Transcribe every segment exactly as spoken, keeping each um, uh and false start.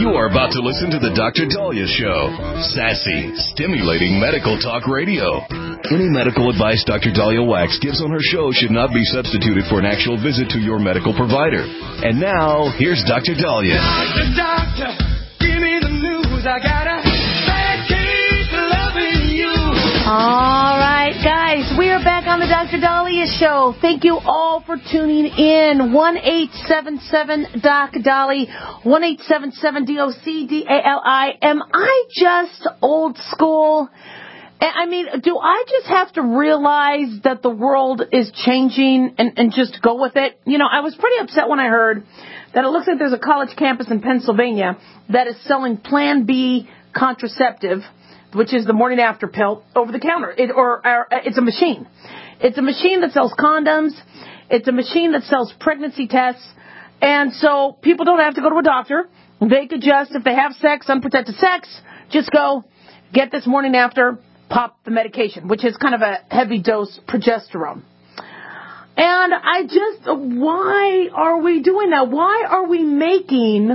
You are about to listen to the Doctor Dahlia Show. Sassy, stimulating medical talk radio. Any medical advice Doctor Dahlia Wax gives on her show should not be substituted for an actual visit to your medical provider. And now, here's Doctor Dahlia. Doctor, doctor, give me the news. I got a bad case of loving you. All right, guys, we are back on the Doctor Dahlia Show. Thank you all for tuning in. one eight seven seven Doc Dahlia, one eight seven seven D O C D A L I. Am I just old school? I mean, do I just have to realize that the world is changing and, and just go with it? You know, I was pretty upset when I heard that it looks like there's a college campus in Pennsylvania that is selling Plan B contraceptive, which is the morning after pill, over the counter. It, or, or it's a machine. It's a machine that sells condoms. It's a machine that sells pregnancy tests. And so people don't have to go to a doctor. They could just, if they have sex, unprotected sex, just go get this morning after, pop the medication, which is kind of a heavy dose progesterone. And I just, why are we doing that? Why are we making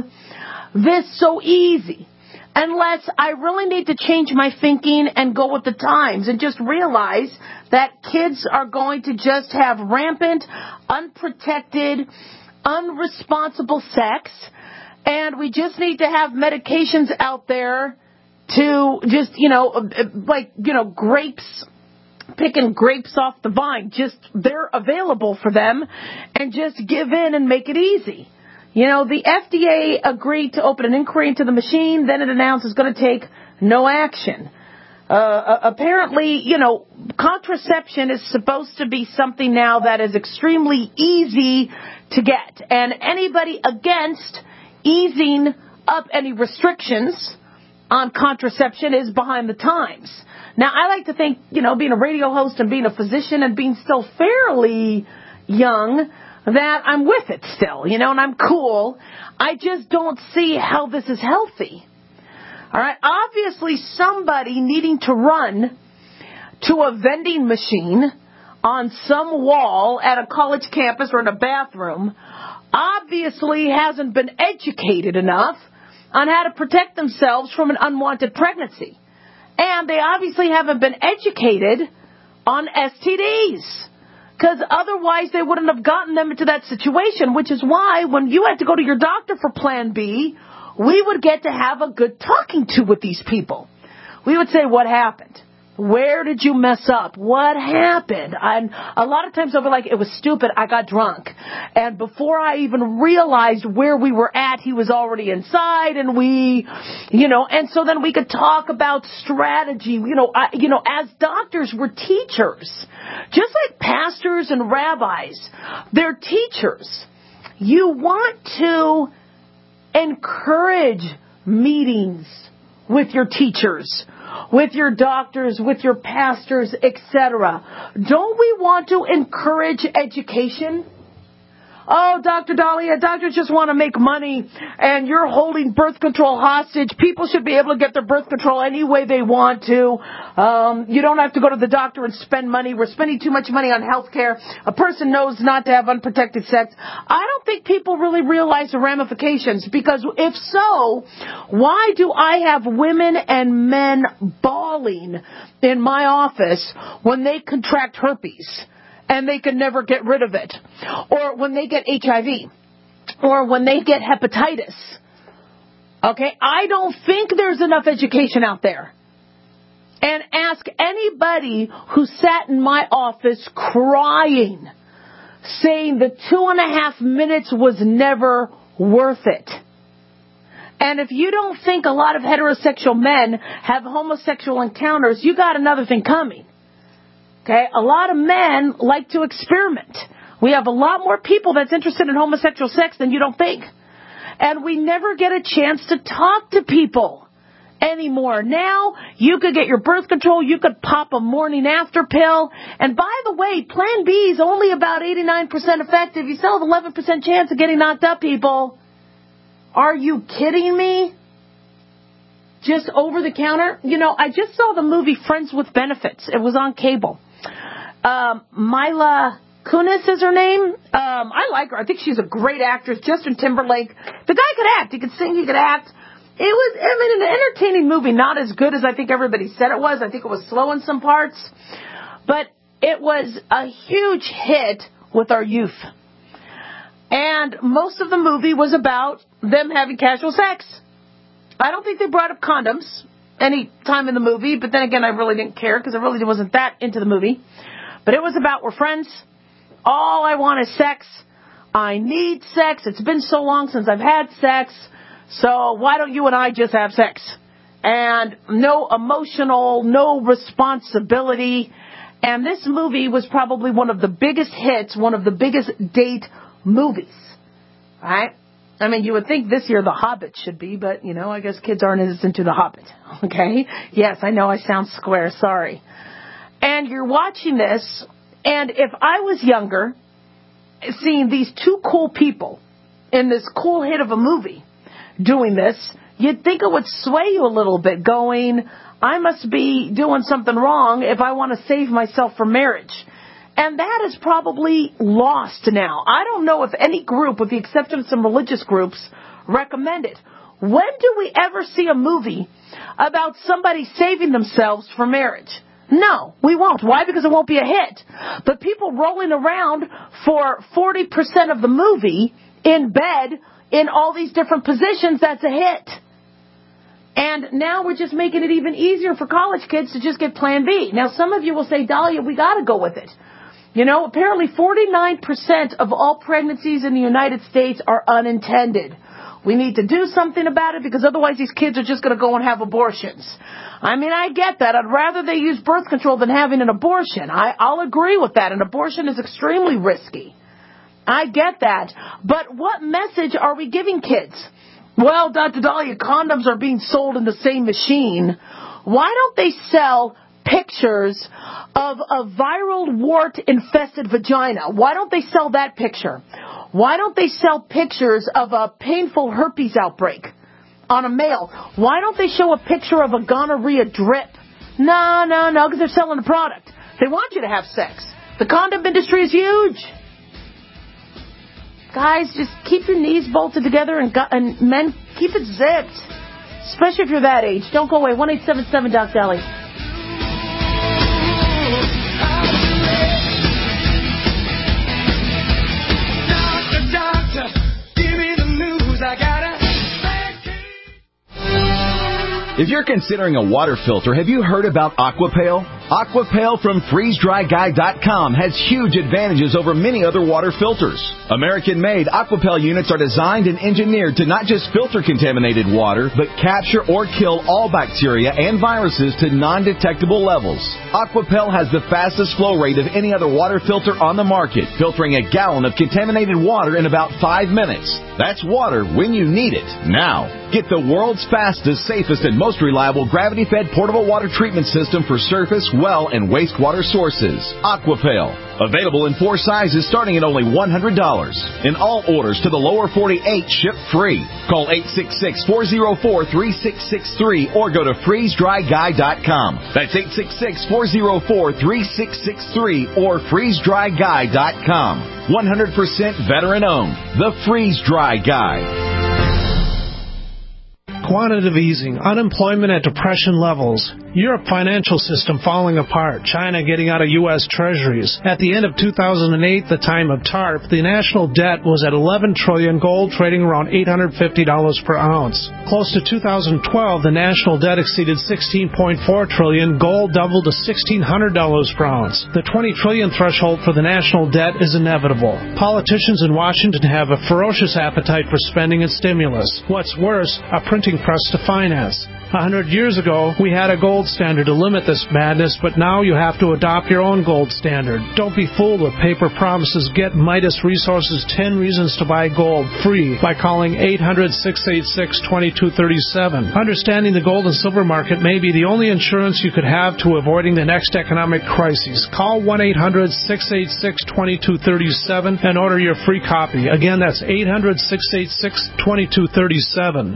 this so easy? Unless I really need to change my thinking and go with the times and just realize that kids are going to just have rampant, unprotected, unresponsible sex, and we just need to have medications out there to just, you know, like, you know, grapes, picking grapes off the vine. Just, they're available for them, and just give in and make it easy. You know, the F D A agreed to open an inquiry into the machine, then it announced it's going to take no action. Uh, apparently, you know, contraception is supposed to be something now that is extremely easy to get. And anybody against easing up any restrictions on contraception is behind the times. Now, I like to think, you know, being a radio host and being a physician and being still fairly young, that I'm with it still, you know, and I'm cool. I just don't see how this is healthy. All right. Obviously, somebody needing to run to a vending machine on some wall at a college campus or in a bathroom obviously hasn't been educated enough on how to protect themselves from an unwanted pregnancy. And they obviously haven't been educated on S T Ds. Because otherwise they wouldn't have gotten them into that situation, which is why when you had to go to your doctor for Plan B, we would get to have a good talking to with these people. We would say, what happened? Where did you mess up? What happened? And a lot of times they'll be like, it was stupid. I got drunk. And before I even realized where we were at, he was already inside, and we, you know, and so then we could talk about strategy. You know, I, you know, as doctors, we're teachers. Just like pastors and rabbis, they're teachers. You want to encourage meetings with your teachers, with your doctors, with your pastors, et cetera. Don't we want to encourage education? Oh, Doctor Dahlia, doctors just want to make money, and you're holding birth control hostage. People should be able to get their birth control any way they want to. Um, you don't have to go to the doctor and spend money. We're spending too much money on health care. A person knows not to have unprotected sex. I don't think people really realize the ramifications, because if so, why do I have women and men bawling in my office when they contract herpes? And they can never get rid of it. Or when they get H I V. Or when they get hepatitis. Okay? I don't think there's enough education out there. And ask anybody who sat in my office crying, saying the two and a half minutes was never worth it. And if you don't think a lot of heterosexual men have homosexual encounters, you got another thing coming. Okay, a lot of men like to experiment. We have a lot more people that's interested in homosexual sex than you don't think. And we never get a chance to talk to people anymore. Now, you could get your birth control, you could pop a morning after pill. And by the way, Plan B is only about eighty-nine percent effective. You still have eleven percent chance of getting knocked up, people. Are you kidding me? Just over the counter? You know, I just saw the movie Friends with Benefits. It was on cable. Um, Mila Kunis is her name. Um, I like her. I think she's a great actress. Justin Timberlake. The guy could act. He could sing. He could act. It was, I mean, an entertaining movie, not as good as I think everybody said it was. I think it was slow in some parts. But it was a huge hit with our youth. And most of the movie was about them having casual sex. I don't think they brought up condoms any time in the movie, but then again, I really didn't care because I really wasn't that into the movie. But it was about we're friends. All I want is sex. I need sex. It's been so long since I've had sex. So why don't you and I just have sex? And no emotional, no responsibility. And this movie was probably one of the biggest hits, one of the biggest date movies. Right? I mean, you would think this year The Hobbit should be, but, you know, I guess kids aren't as into The Hobbit. Okay? Yes, I know I sound square. Sorry. And you're watching this, and if I was younger, seeing these two cool people in this cool hit of a movie doing this, you'd think it would sway you a little bit, going, I must be doing something wrong if I want to save myself from marriage. And that is probably lost now. I don't know if any group, with the exception of some religious groups, recommend it. When do we ever see a movie about somebody saving themselves for marriage? No, we won't. Why? Because it won't be a hit. But people rolling around for forty percent of the movie in bed in all these different positions, that's a hit. And now we're just making it even easier for college kids to just get Plan B. Now, some of you will say, Dahlia, we got to go with it. You know, apparently forty-nine percent of all pregnancies in the United States are unintended. We need to do something about it because otherwise these kids are just going to go and have abortions. I mean, I get that. I'd rather they use birth control than having an abortion. I, I'll agree with that. An abortion is extremely risky. I get that. But what message are we giving kids? Well, Doctor Dahlia, condoms are being sold in the same machine. Why don't they sell pictures of a viral wart-infested vagina? Why don't they sell that picture? Why don't they sell pictures of a painful herpes outbreak on a male? Why don't they show a picture of a gonorrhea drip? No, no, no, because they're selling a product. They want you to have sex. The condom industry is huge. Guys, just keep your knees bolted together, and, go- and men, keep it zipped. Especially if you're that age. Don't go away. one eight seven seven Doc Deli. If you're considering a water filter, have you heard about Aquapail? Aquapail from freeze dry guy dot com has huge advantages over many other water filters. American-made Aquapail units are designed and engineered to not just filter contaminated water, but capture or kill all bacteria and viruses to non-detectable levels. Aquapail has the fastest flow rate of any other water filter on the market, filtering a gallon of contaminated water in about five minutes. That's water when you need it, now. Get the world's fastest, safest, and most reliable gravity-fed portable water treatment system for surface, well, and wastewater sources. Aquapail. Available in four sizes starting at only one hundred dollars. And all orders to the lower forty-eight ship free. Call eight six six, four zero four, three six six three or go to freeze dry guy dot com. That's eight six six, four zero four, three six six three or freeze dry guy dot com. one hundred percent veteran-owned. The Freeze Dry Guy. Quantitative easing, unemployment at depression levels, Europe financial system falling apart, China getting out of U S treasuries. At the end of two thousand eight, the time of TARP, the national debt was at eleven trillion dollars, gold trading around eight hundred fifty dollars per ounce. Close to two thousand twelve, the national debt exceeded sixteen point four trillion dollars, gold doubled to sixteen hundred dollars per ounce. The twenty trillion dollars threshold for the national debt is inevitable. Politicians in Washington have a ferocious appetite for spending and stimulus. What's worse, a printing press to finance. A hundred years ago, we had a gold standard to limit this madness, but now you have to adopt your own gold standard. Don't be fooled with paper promises. Get Midas Resources ten Reasons to Buy Gold free by calling eight hundred, six eight six, two two three seven. Understanding the gold and silver market may be the only insurance you could have to avoiding the next economic crisis. Call one eight hundred, six eight six, two two three seven and order your free copy. Again, that's eight hundred, six eight six, two two three seven.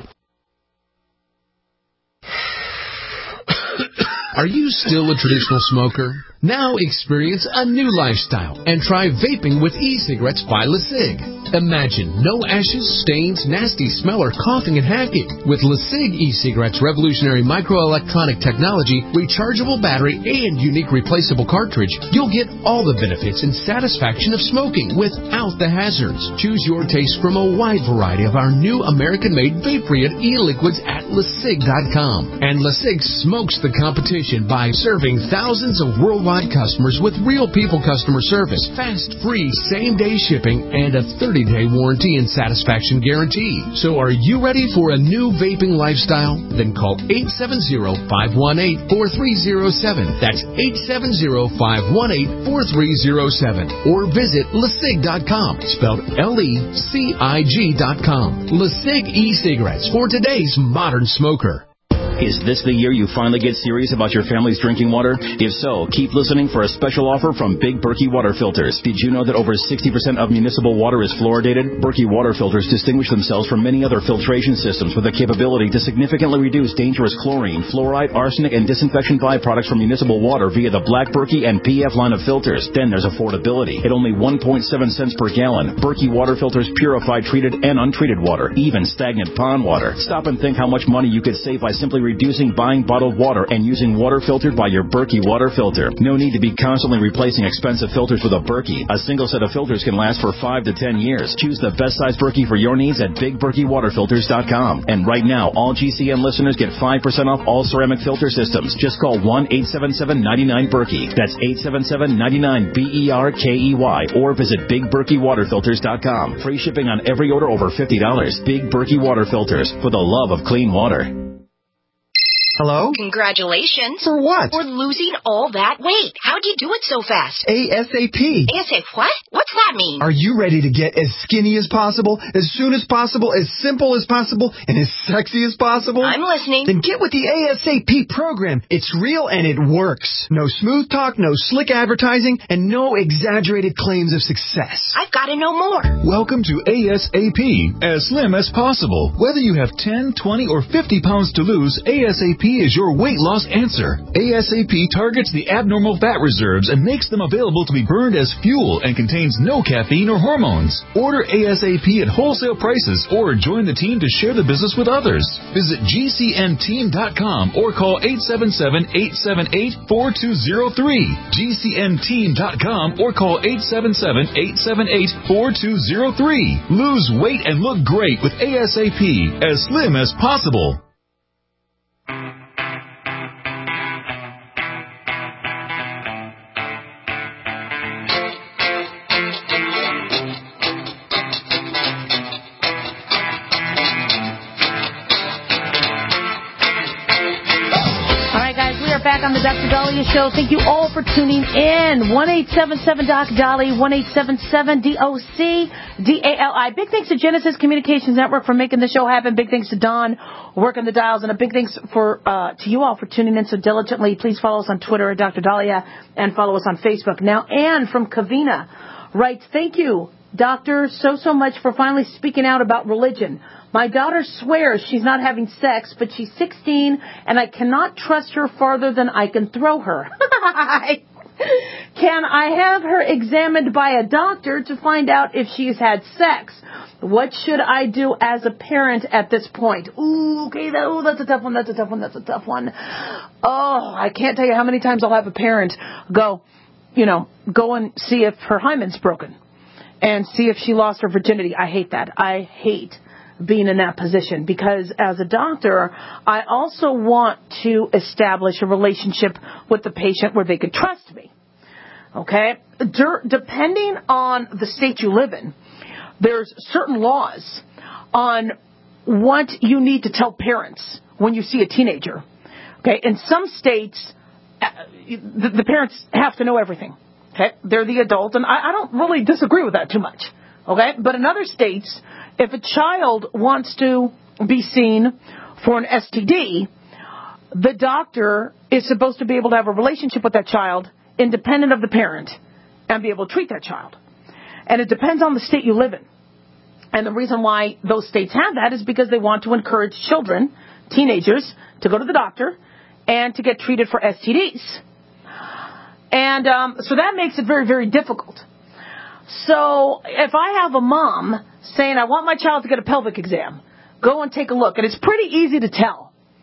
Are you still a traditional smoker? Now experience a new lifestyle and try vaping with e-cigarettes by LeSig. Imagine no ashes, stains, nasty smell, or coughing and hacking. With LeSig e-cigarettes' revolutionary microelectronic technology, rechargeable battery, and unique replaceable cartridge, you'll get all the benefits and satisfaction of smoking without the hazards. Choose your taste from a wide variety of our new American-made vape-free e-liquids at LeSig dot com. And LeSig smokes the competition by serving thousands of worldwide customers with real people customer service, fast, free, same-day shipping, and a thirty-day warranty and satisfaction guarantee. So are you ready for a new vaping lifestyle? Then call eight seven zero, five one eight, four three zero seven. That's eight seven zero, five one eight, four three zero seven. Or visit LeSig dot com, spelled L E C I G dot com. LeSig e-cigarettes for today's modern smoker. Is this the year you finally get serious about your family's drinking water? If so, keep listening for a special offer from Big Berkey Water Filters. Did you know that over sixty percent of municipal water is fluoridated? Berkey Water Filters distinguish themselves from many other filtration systems with the capability to significantly reduce dangerous chlorine, fluoride, arsenic, and disinfection byproducts from municipal water via the Black Berkey and P F line of filters. Then there's affordability. At only one point seven cents per gallon, Berkey Water Filters purify treated and untreated water, even stagnant pond water. Stop and think how much money you could save by simply reducing buying bottled water and using water filtered by your Berkey water filter. No need to be constantly replacing expensive filters with a Berkey. A single set of filters can last for five to ten years. Choose the best size Berkey for your needs at big berkey water filters dot com. And right now, all G C N listeners get five percent off all ceramic filter systems. Just call one eight seven seven, nine nine, Berkey. That's eight seven seven, nine nine, B E R K E Y. Or visit big berkey water filters dot com. Free shipping on every order over fifty dollars. Big Berkey Water Filters, for the love of clean water. Hello? Congratulations. For what? For losing all that weight. How'd you do it so fast? ASAP. ASAP what? What's that mean? Are you ready to get as skinny as possible, as soon as possible, as simple as possible, and as sexy as possible? I'm listening. Then get with the ASAP program. It's real and it works. No smooth talk, no slick advertising, and no exaggerated claims of success. I've got to know more. Welcome to ASAP, as slim as possible. Whether you have ten, twenty, or fifty pounds to lose, ASAP is your weight loss answer. ASAP targets the abnormal fat reserves and makes them available to be burned as fuel and contains no caffeine or hormones. Order ASAP at wholesale prices or join the team to share the business with others. Visit G C N team dot com or call eight seven seven, eight seven eight, four two zero three. G C N team dot com or call eight seven seven, eight seven eight, four two zero three. Lose weight and look great with ASAP, as slim as possible. Back on the Doctor Daliah Show. Thank you all for tuning in. one eight seven seven Doc Dolly, one eight seven seven D O C D A L I. Big thanks to Genesis Communications Network for making the show happen. Big thanks to Don working the dials. And a big thanks for uh, to you all for tuning in so diligently. Please follow us on Twitter at Doctor Daliah and follow us on Facebook. Now, Ann from Covina writes, thank you, Doctor, so, so much for finally speaking out about religion. My daughter swears she's not having sex, but she's sixteen, and I cannot trust her farther than I can throw her. Can I have her examined by a doctor to find out if she's had sex? What should I do as a parent at this point? Ooh, okay, that, ooh, that's a tough one, that's a tough one, that's a tough one. Oh, I can't tell you how many times I'll have a parent go, you know, go and see if her hymen's broken and see if she lost her virginity. I hate that. I hate being in that position, because as a doctor, I also want to establish a relationship with the patient where they could trust me. Okay? Der- depending on the state you live in, there's certain laws on what you need to tell parents when you see a teenager. Okay? In some states, uh, the, the parents have to know everything. Okay? They're the adult, and I, I don't really disagree with that too much. Okay? But in other states, if a child wants to be seen for an S T D, the doctor is supposed to be able to have a relationship with that child independent of the parent and be able to treat that child. And it depends on the state you live in. And the reason why those states have that is because they want to encourage children, teenagers, to go to the doctor and to get treated for S T Ds. And um, so that makes it very, very difficult. So if I have a mom saying, I want my child to get a pelvic exam, go and take a look. And it's pretty easy to tell.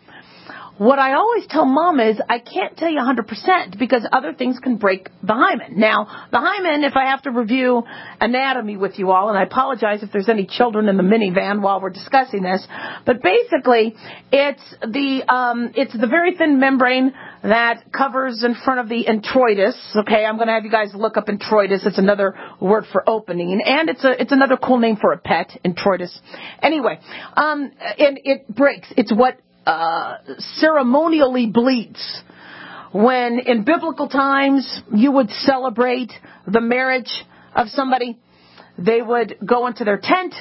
What I always tell mom is I can't tell you one hundred percent because other things can break the hymen. Now, the hymen, if I have to review anatomy with you all, and I apologize if there's any children in the minivan while we're discussing this, but basically it's the um, it's the very thin membrane that covers in front of the introitus. Okay, I'm going to have you guys look up introitus. It's another word for opening, and it's a it's another cool name for a pet, introitus. Anyway, um, and it breaks. It's what Uh, ceremonially bleeds. When in biblical times you would celebrate the marriage of somebody, they would go into their tent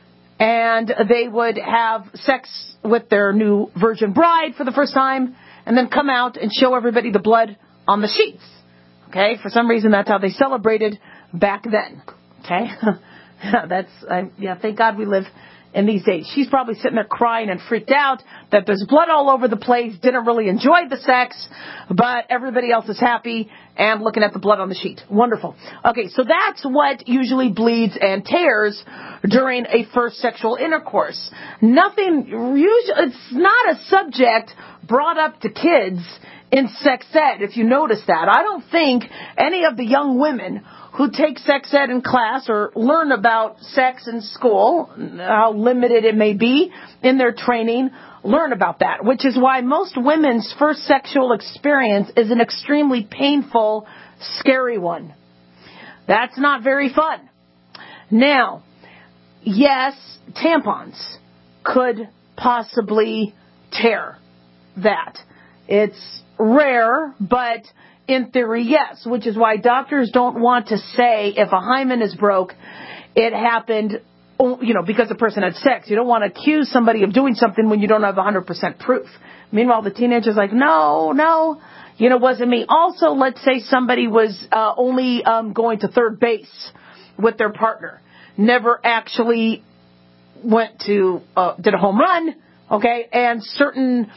and they would have sex with their new virgin bride for the first time and then come out and show everybody the blood on the sheets. Okay, for some reason that's how they celebrated back then. Okay, that's I, yeah. Thank God we live in these days. She's probably sitting there crying and freaked out that there's blood all over the place, didn't really enjoy the sex, but everybody else is happy and looking at the blood on the sheet. Wonderful. Okay, so that's what usually bleeds and tears during a first sexual intercourse. Nothing, usually, it's not a subject brought up to kids in sex ed, if you notice that. I don't think any of the young women who take sex ed in class or learn about sex in school, how limited it may be in their training, learn about that, which is why most women's first sexual experience is an extremely painful, scary one. That's not very fun. Now, yes, tampons could possibly tear that. It's rare, but in theory, yes, which is why doctors don't want to say if a hymen is broke, it happened, you know, because the person had sex. You don't want to accuse somebody of doing something when you don't have one hundred percent proof. Meanwhile, the teenager's like, no, no, you know, it wasn't me. Also, let's say somebody was uh, only um, going to third base with their partner, never actually went to, uh, did a home run, okay, and certain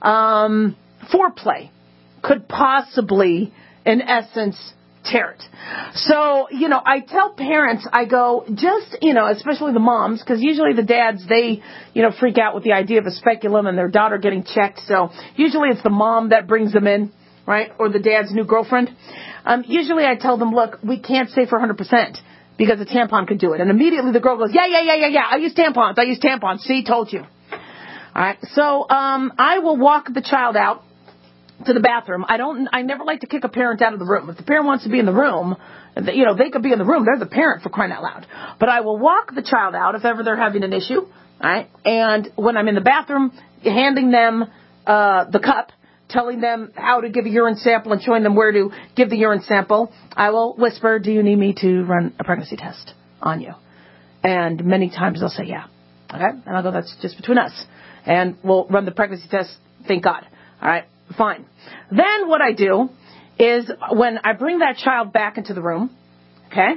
um, foreplay could possibly, in essence, tear it. So, you know, I tell parents, I go, just, you know, especially the moms, because usually the dads, they, you know, freak out with the idea of a speculum and their daughter getting checked. So usually it's the mom that brings them in, right, or the dad's new girlfriend. Um, usually I tell them, look, we can't say for one hundred percent because a tampon could do it. And immediately the girl goes, yeah, yeah, yeah, yeah, yeah, I use tampons. I use tampons. See, told you. All right, so um, I will walk the child out to the bathroom. I don't, I never like to kick a parent out of the room. If the parent wants to be in the room, you know, they could be in the room. They're the parent, for crying out loud. But I will walk the child out if ever they're having an issue, all right? And when I'm in the bathroom, handing them uh, the cup, telling them how to give a urine sample and showing them where to give the urine sample, I will whisper, do you need me to run a pregnancy test on you? And many times they'll say, yeah. Okay? And I'll go, that's just between us. And we'll run the pregnancy test, thank God. All right? Fine. Then what I do is when I bring that child back into the room, okay,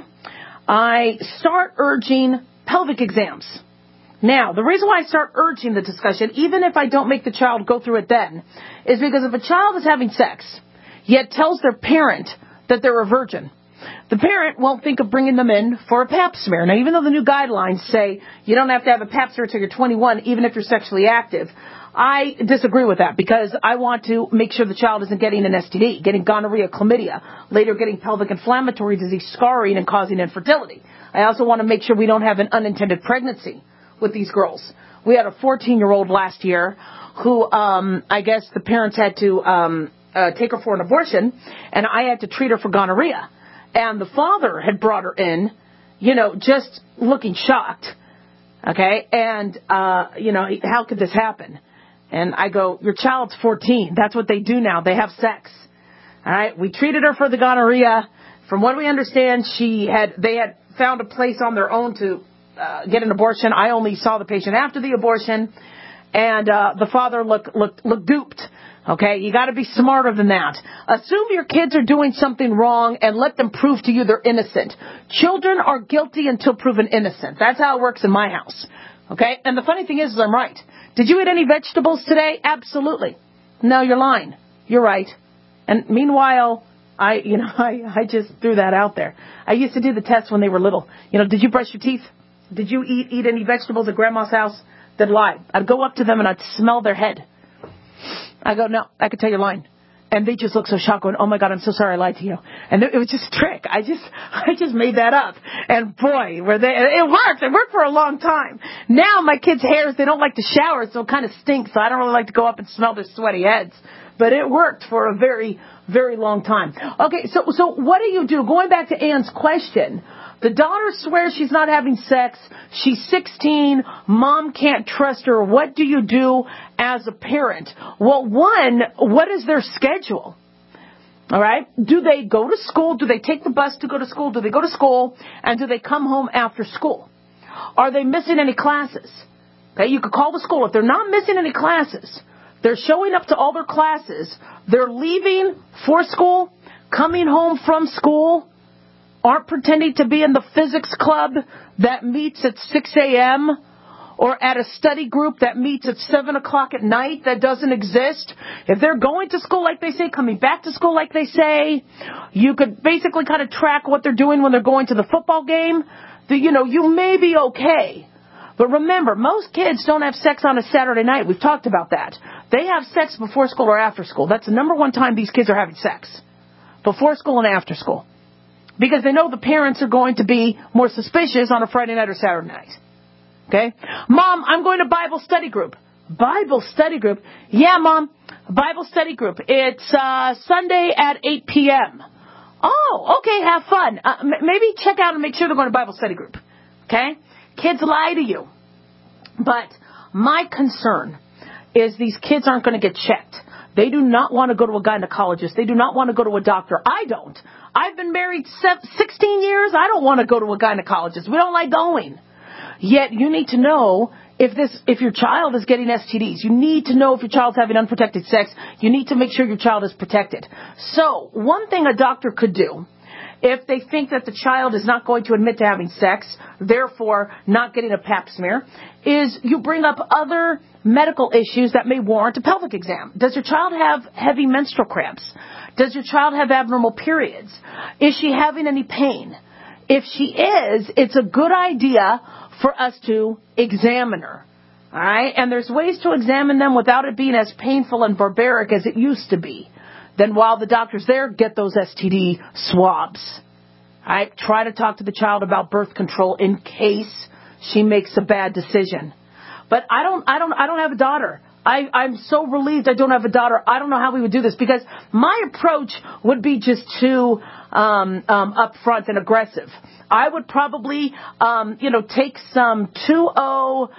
I start urging pelvic exams. Now, the reason why I start urging the discussion, even if I don't make the child go through it then, is because if a child is having sex, yet tells their parent that they're a virgin, the parent won't think of bringing them in for a pap smear. Now, even though the new guidelines say you don't have to have a pap smear until you're twenty-one, even if you're sexually active, I disagree with that because I want to make sure the child isn't getting an S T D, getting gonorrhea, chlamydia, later getting pelvic inflammatory disease, scarring, and causing infertility. I also want to make sure we don't have an unintended pregnancy with these girls. We had a fourteen-year-old last year who um, I guess the parents had to um, uh, take her for an abortion, and I had to treat her for gonorrhea. And the father had brought her in, you know, just looking shocked, okay? And, uh, you know, how could this happen? And I go, your child's fourteen. That's what they do now. They have sex. All right. We treated her for the gonorrhea. From what we understand, she had, they had found a place on their own to uh, get an abortion. I only saw the patient after the abortion. And uh, the father looked, looked, looked duped. Okay. You got to be smarter than that. Assume your kids are doing something wrong and let them prove to you they're innocent. Children are guilty until proven innocent. That's how it works in my house. Okay. And the funny thing is, is I'm right. Did you eat any vegetables today? Absolutely. No, you're lying. You're right. And meanwhile, I, you know, I, I just threw that out there. I used to do the test when they were little. You know, did you brush your teeth? Did you eat, eat any vegetables at Grandma's house? They'd lie. I'd go up to them and I'd smell their head. I go, no, I could tell you're lying. And they just look so shocked, going, oh my God, I'm so sorry I lied to you. And it was just a trick. I just, I just made that up. And boy, were they, it worked. It worked for a long time. Now my kids' hairs, they don't like to shower, so it kind of stinks. So I don't really like to go up and smell their sweaty heads. But it worked for a very, very long time. Okay, so, so what do you do? Going back to Ann's question, the daughter swears she's not having sex. She's sixteen. Mom can't trust her. What do you do as a parent? Well, one, what is their schedule? All right. Do they go to school? Do they take the bus to go to school? Do they go to school? And do they come home after school? Are they missing any classes? Okay, you could call the school. If they're not missing any classes, they're showing up to all their classes, they're leaving for school, coming home from school, aren't pretending to be in the physics club that meets at six a.m. or at a study group that meets at seven o'clock at night that doesn't exist. If they're going to school like they say, coming back to school like they say, you could basically kind of track what they're doing when they're going to the football game. The, you know, you may be okay. But remember, most kids don't have sex on a Saturday night. We've talked about that. They have sex before school or after school. That's the number one time these kids are having sex. Before school and after school. Because they know the parents are going to be more suspicious on a Friday night or Saturday night. Okay? Mom, I'm going to Bible study group. Bible study group? Yeah, Mom. Bible study group. It's uh, Sunday at eight p.m. Oh, okay, have fun. Uh, m- maybe check out and make sure they're going to Bible study group. Okay? Kids lie to you. But my concern is these kids aren't going to get checked. They do not want to go to a gynecologist. They do not want to go to a doctor. I don't. I've been married sixteen years. I don't want to go to a gynecologist. We don't like going. Yet you need to know if this, if your child is getting S T Ds. You need to know if your child's having unprotected sex. You need to make sure your child is protected. So one thing a doctor could do, if they think that the child is not going to admit to having sex, therefore not getting a pap smear, is you bring up other medical issues that may warrant a pelvic exam. Does your child have heavy menstrual cramps? Does your child have abnormal periods? Is she having any pain? If she is, it's a good idea for us to examine her. All right? And there's ways to examine them without it being as painful and barbaric as it used to be. Then while the doctor's there, get those S T D swabs. All right? Try to talk to the child about birth control in case she makes a bad decision. But I don't, I don't, I don't have a daughter. I, I'm so relieved I don't have a daughter. I don't know how we would do this because my approach would be just too um, um, upfront and aggressive. I would probably, um, you know, take some two oh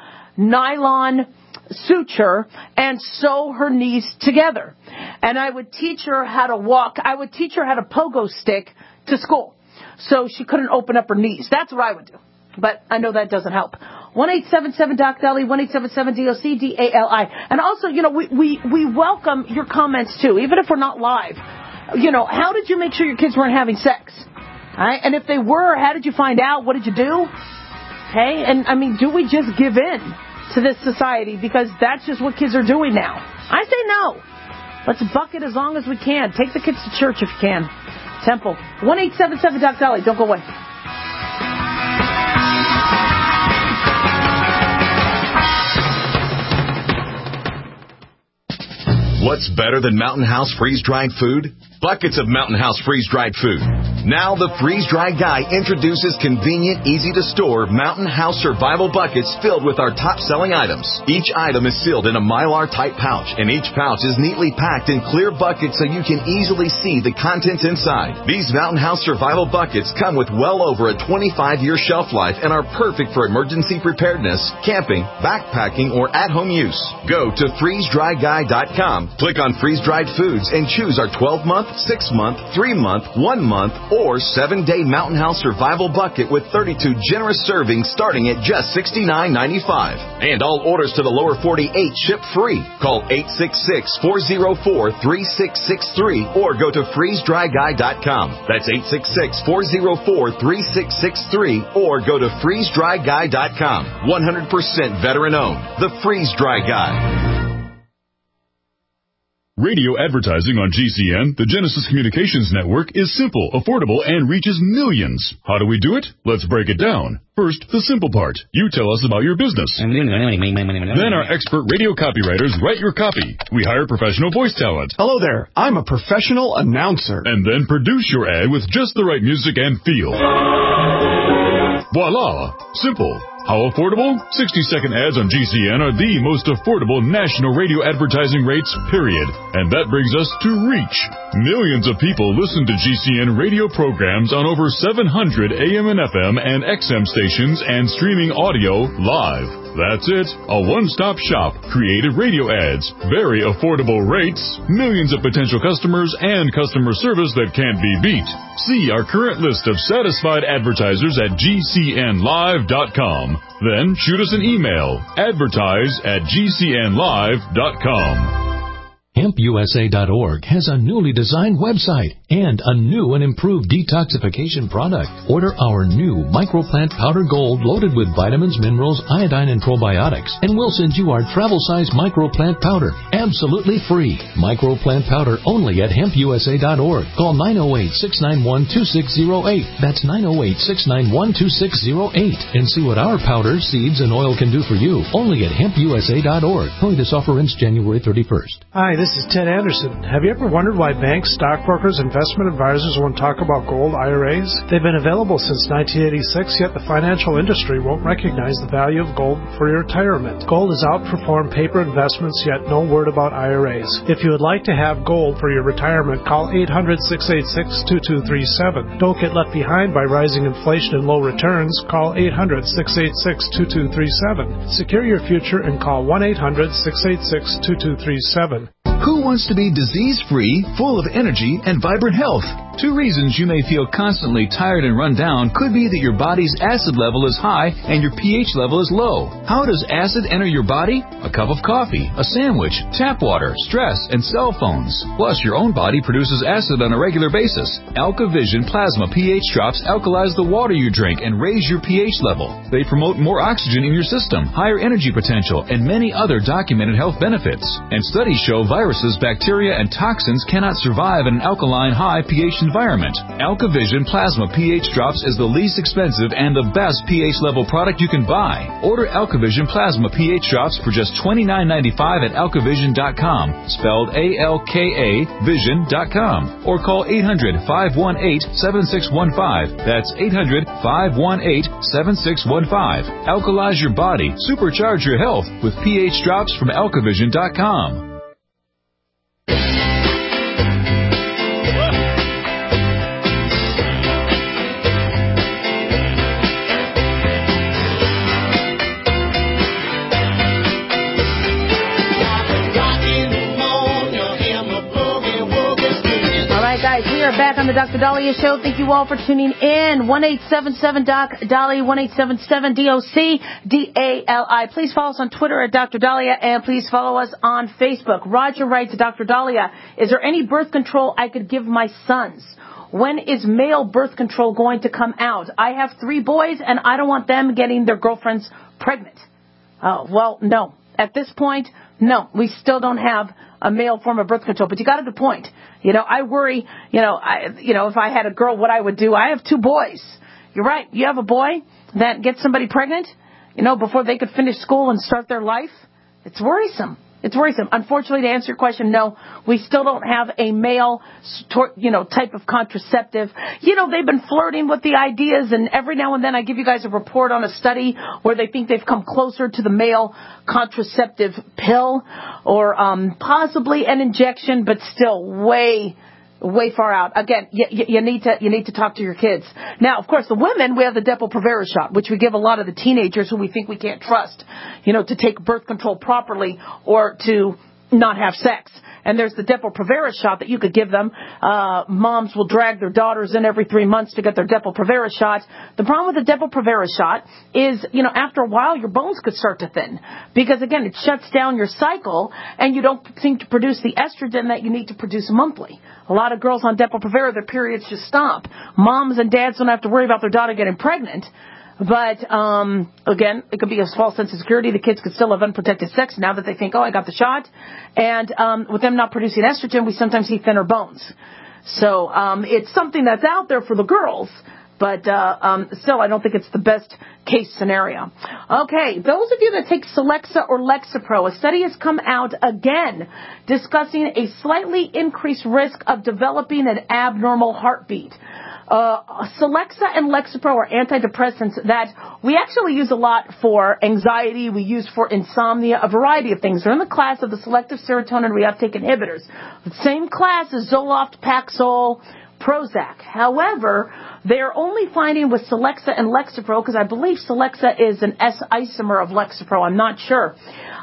nylon suture and sew her knees together. And I would teach her how to walk. I would teach her how to pogo stick to school so she couldn't open up her knees. That's what I would do. But I know that doesn't help. one eight seven seven D O C D A L I, one eight seven seven D O C D A L I. And also, you know, we, we, we welcome your comments, too, even if we're not live. You know, how did you make sure your kids weren't having sex? All right? And if they were, how did you find out? What did you do? Okay? And, I mean, do we just give in to this society? Because that's just what kids are doing now. I say no. Let's buck it as long as we can. Take the kids to church if you can. Temple. one eight seven seven D O C D A L I. Don't go away. What's better than Mountain House freeze-dried food? Buckets of Mountain House freeze-dried food. Now the freeze-dried guy introduces convenient, easy-to-store Mountain House survival buckets filled with our top-selling items. Each item is sealed in a Mylar-type pouch, and each pouch is neatly packed in clear buckets so you can easily see the contents inside. These Mountain House survival buckets come with well over a twenty-five year shelf life and are perfect for emergency preparedness, camping, backpacking, or at-home use. Go to freeze dry guy dot com, click on freeze-dried foods, and choose our twelve month, six month, three month, one month, or seven day Mountain House Survival Bucket with thirty-two generous servings starting at just sixty-nine ninety-five. And all orders to the lower forty-eight ship free. Call eight six six, four oh four, three six six three or go to freeze dry guy dot com. That's eight six six, four oh four, three six six three or go to freeze dry guy dot com. one hundred percent veteran owned. The Freeze Dry Guy. Radio advertising on G C N, the Genesis Communications Network, is simple, affordable, and reaches millions. How do we do it? Let's break it down. First, the simple part. You tell us about your business. Then our expert radio copywriters write your copy. We hire professional voice talent. Hello there. I'm a professional announcer. And then produce your ad with just the right music and feel. Voila! Simple. How affordable? sixty-second ads on G C N are the most affordable national radio advertising rates, period. And that brings us to reach. Millions of people listen to G C N radio programs on over seven hundred A M and F M and X M stations and streaming audio live. That's it. A one-stop shop. Creative radio ads. Very affordable rates. Millions of potential customers and customer service that can't be beat. See our current list of satisfied advertisers at G C N live dot com. Then shoot us an email. Advertise at G C N live dot com. hemp U S A dot org has a newly designed website and a new and improved detoxification product. Order our new Microplant Powder Gold loaded with vitamins, minerals, iodine, and probiotics, and we'll send you our travel-size Microplant Powder absolutely free. Microplant Powder only at hemp U S A dot org. Call nine oh eight, six nine one, two six oh eight. That's nine oh eight, six nine one, two six oh eight. And see what our powder, seeds, and oil can do for you only at hemp U S A dot org. Only this offer ends January thirty-first. Hi, this is Ted Anderson. Have you ever wondered why banks, stockbrokers, investment advisors won't talk about gold I R As? They've been available since nineteen eighty-six, yet the financial industry won't recognize the value of gold for your retirement. Gold has outperformed paper investments, yet no word about I R As. If you would like to have gold for your retirement, call eight hundred, six eight six, two two three seven. Don't get left behind by rising inflation and low returns. Call eight hundred, six eight six, two two three seven. Secure your future and call one eight hundred, six eight six, two two three seven. Who wants to be disease-free, full of energy, and vibrant health? Two reasons you may feel constantly tired and run down could be that your body's acid level is high and your pH level is low. How does acid enter your body? A cup of coffee, a sandwich, tap water, stress, and cell phones. Plus, your own body produces acid on a regular basis. AlkaVision Plasma pH drops alkalize the water you drink and raise your pH level. They promote more oxygen in your system, higher energy potential, and many other documented health benefits. And studies show viruses, bacteria, and toxins cannot survive in an alkaline high pH environment. AlkaVision Plasma pH Drops is the least expensive and the best pH level product you can buy. Order AlkaVision Plasma pH Drops for just twenty-nine ninety-five at alkavision dot com, spelled A L K A vision dot com, or call eight hundred, five one eight, seven six one five. That's eight hundred, five one eight, seven six one five. Alkalize your body, supercharge your health with pH Drops from alkavision dot com. Back on the Doctor Daliah Show. Thank you all for tuning in. one eight seven seven doc Dali, one eight seven seven D O C D A L I. Please follow us on Twitter at Doctor Daliah, and please follow us on Facebook. Roger writes, Doctor Daliah, is there any birth control I could give my sons? When is male birth control going to come out? I have three boys, and I don't want them getting their girlfriends pregnant. Oh, well, no. At this point, no. We still don't have a male form of birth control. But you got a good point. You know, I worry, you know, I, you know, if I had a girl, what I would do. I have two boys. You're right. You have a boy that gets somebody pregnant, you know, before they could finish school and start their life. It's worrisome. It's worrisome. Unfortunately, to answer your question, no, we still don't have a male, you know, type of contraceptive. You know, they've been flirting with the ideas, and every now and then I give you guys a report on a study where they think they've come closer to the male contraceptive pill or um, possibly an injection, but still way way far out. Again, you, you need to you need to talk to your kids. Now, of course, the women, we have the Depo-Provera shot, which we give a lot of the teenagers who we think we can't trust, you know, to take birth control properly or to not have sex. And there's the Depo-Provera shot that you could give them. Uh, moms will drag their daughters in every three months to get their Depo-Provera shot. The problem with the Depo-Provera shot is, you know, after a while, your bones could start to thin. Because, again, it shuts down your cycle, and you don't seem to produce the estrogen that you need to produce monthly. A lot of girls on Depo-Provera, their periods just stop. Moms and dads don't have to worry about their daughter getting pregnant. But, um, again, it could be a false sense of security. The kids could still have unprotected sex now that they think, oh, I got the shot. And um, with them not producing estrogen, we sometimes see thinner bones. So um, it's something that's out there for the girls. But uh, um, still, I don't think it's the best case scenario. Okay, those of you that take Celexa or Lexapro, a study has come out again discussing a slightly increased risk of developing an abnormal heartbeat. Uh, Celexa and Lexapro are antidepressants that we actually use a lot for anxiety. We use for insomnia, a variety of things. They're in the class of the selective serotonin reuptake inhibitors. The same class as Zoloft, Paxil, Prozac. However, they're only finding with Celexa and Lexapro, because I believe Celexa is an S isomer of Lexapro, I'm not sure,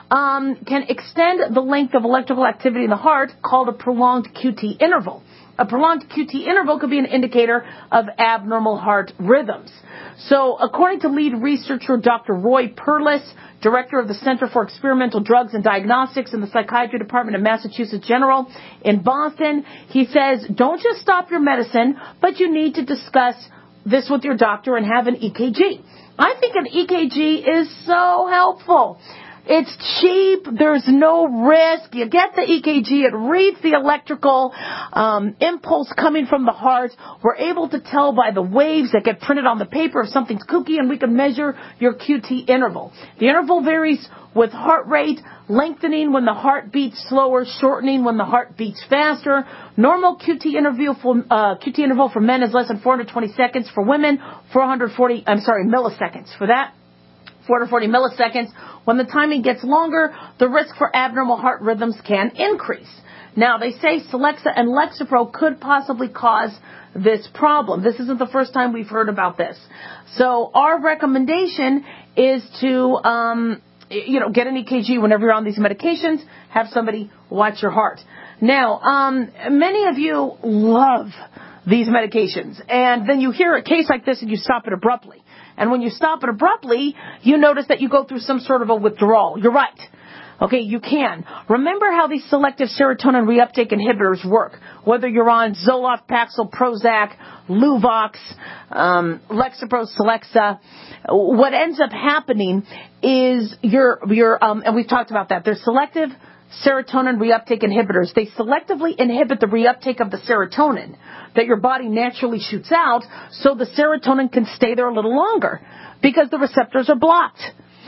um, can extend the length of electrical activity in the heart called a prolonged Q T interval. A prolonged Q T interval could be an indicator of abnormal heart rhythms. So, according to lead researcher Doctor Roy Perlis, director of the Center for Experimental Drugs and Diagnostics in the Psychiatry Department of Massachusetts General in Boston, he says, don't just stop your medicine, but you need to discuss this with your doctor and have an E K G. I think an E K G is so helpful. It's cheap. There's no risk. You get the E K G. It reads the electrical um, impulse coming from the heart. We're able to tell by the waves that get printed on the paper if something's kooky, and we can measure your Q T interval. The interval varies with heart rate, lengthening when the heart beats slower, shortening when the heart beats faster. Normal Q T interval for uh, Q T interval for men is less than four hundred twenty seconds. For women, four hundred forty. I'm sorry, milliseconds. For that, four hundred forty milliseconds. When the timing gets longer, the risk for abnormal heart rhythms can increase. Now, they say Celexa and Lexapro could possibly cause this problem. This isn't the first time we've heard about this. So our recommendation is to, um, you know, get an E K G whenever you're on these medications. Have somebody watch your heart. Now, um, many of you love these medications, and then you hear a case like this and you stop it abruptly. And when you stop it abruptly, you notice that you go through some sort of a withdrawal. You're right. Okay, you can. Remember how these selective serotonin reuptake inhibitors work. Whether you're on Zoloft, Paxil, Prozac, Luvox, um, Lexapro, Celexa, what ends up happening is you're, you're, um, and we've talked about that. They're selective serotonin reuptake inhibitors. They selectively inhibit the reuptake of the serotonin that your body naturally shoots out, so the serotonin can stay there a little longer because the receptors are blocked.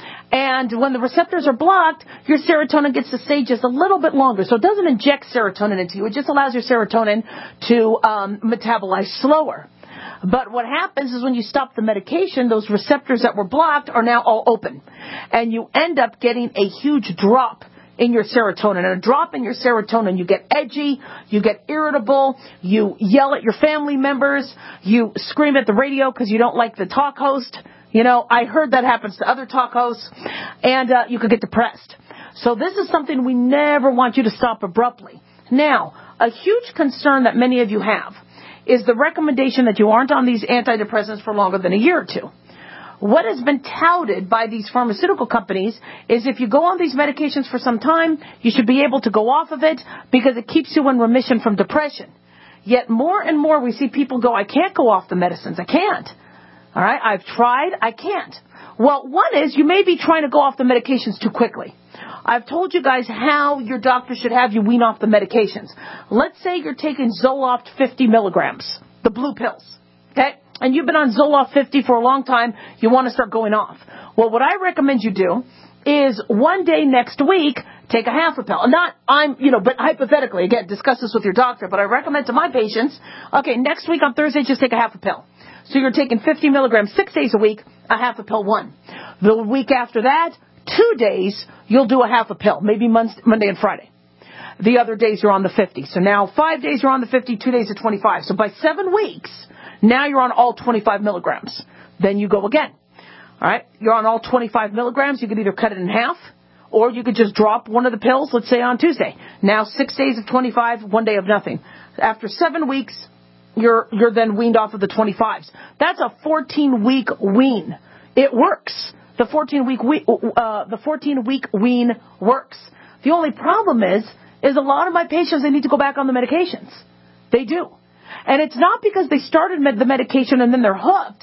And when the receptors are blocked, your serotonin gets to stay just a little bit longer. So it doesn't inject serotonin into you. It just allows your serotonin to um, metabolize slower. But what happens is when you stop the medication, those receptors that were blocked are now all open. And you end up getting a huge drop in your serotonin. And a drop in your serotonin, you get edgy, you get irritable, you yell at your family members, you scream at the radio because you don't like the talk host. You know, I heard that happens to other talk hosts, and uh, you could get depressed. So this is something we never want you to stop abruptly. Now, a huge concern that many of you have is the recommendation that you aren't on these antidepressants for longer than a year or two. What has been touted by these pharmaceutical companies is if you go on these medications for some time, you should be able to go off of it because it keeps you in remission from depression. Yet more and more we see people go, I can't go off the medicines. I can't. All right, I've tried. I can't. Well, one is you may be trying to go off the medications too quickly. I've told you guys how your doctor should have you wean off the medications. Let's say you're taking Zoloft fifty milligrams, the blue pills, okay? And you've been on Zoloft fifty for a long time. You want to start going off. Well, what I recommend you do is one day next week, take a half a pill. Not, I'm, you know, but hypothetically, again, discuss this with your doctor, but I recommend to my patients, okay, next week on Thursday, just take a half a pill. So you're taking fifty milligrams six days a week, a half a pill one. The week after that, two days, you'll do a half a pill, maybe Monday and Friday. The other days you're on the fifty. So now five days you're on the fifty, two days are twenty-five. So by seven weeks, now you're on all twenty-five milligrams. Then you go again. All right? You're on all twenty-five milligrams. You could either cut it in half, or you could just drop one of the pills, let's say on Tuesday. Now six days of twenty-five, one day of nothing. After seven weeks, you're you're then weaned off of the twenty-fives. That's a fourteen-week wean. It works. The fourteen-week we, uh, the fourteen-week wean works. The only problem is, is a lot of my patients, they need to go back on the medications. They do. And it's not because they started med- the medication and then they're hooked.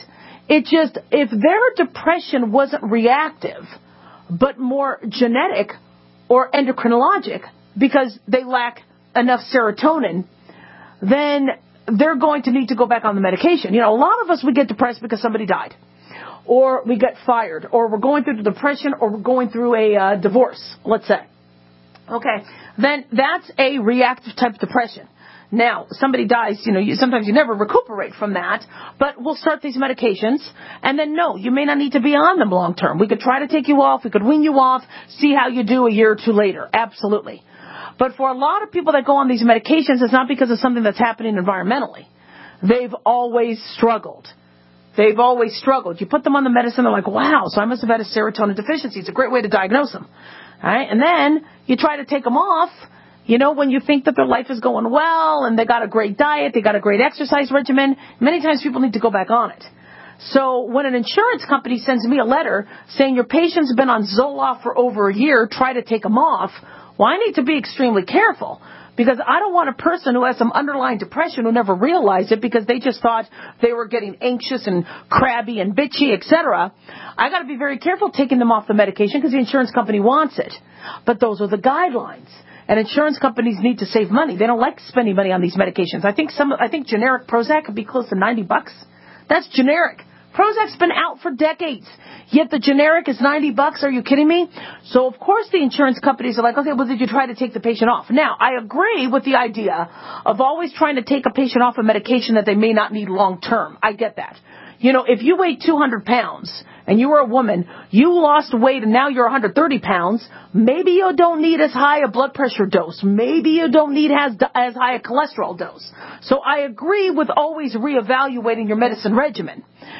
It just, if their depression wasn't reactive, but more genetic or endocrinologic, because they lack enough serotonin, then they're going to need to go back on the medication. You know, a lot of us, we get depressed because somebody died, or we get fired, or we're going through the depression, or we're going through a uh, divorce, let's say. Okay, then that's a reactive type of depression. Now, somebody dies, you know, you, sometimes you never recuperate from that, but we'll start these medications, and then no, you may not need to be on them long term. We could try to take you off, we could wean you off, see how you do a year or two later. Absolutely. But for a lot of people that go on these medications, it's not because of something that's happening environmentally. They've always struggled. They've always struggled. You put them on the medicine, they're like, wow, so I must have had a serotonin deficiency. It's a great way to diagnose them. All right? And then you try to take them off, you know, when you think that their life is going well and they got a great diet, they got a great exercise regimen, many times people need to go back on it. So when an insurance company sends me a letter saying your patient's been on Zoloft for over a year, try to take them off, well, I need to be extremely careful, because I don't want a person who has some underlying depression who never realized it because they just thought they were getting anxious and crabby and bitchy, et cetera. I got to be very careful taking them off the medication because the insurance company wants it. But those are the guidelines. And insurance companies need to save money. They don't like spending money on these medications. I think some, I think generic Prozac could be close to ninety bucks. That's generic. Prozac's been out for decades, yet the generic is ninety bucks. Are you kidding me? So of course the insurance companies are like, okay, well, did you try to take the patient off? Now, I agree with the idea of always trying to take a patient off a medication that they may not need long term. I get that. You know, if you weigh two hundred pounds and you were a woman, you lost weight and now you're one hundred thirty pounds, maybe you don't need as high a blood pressure dose. Maybe you don't need as, as high a cholesterol dose. So I agree with always reevaluating your medicine regimen.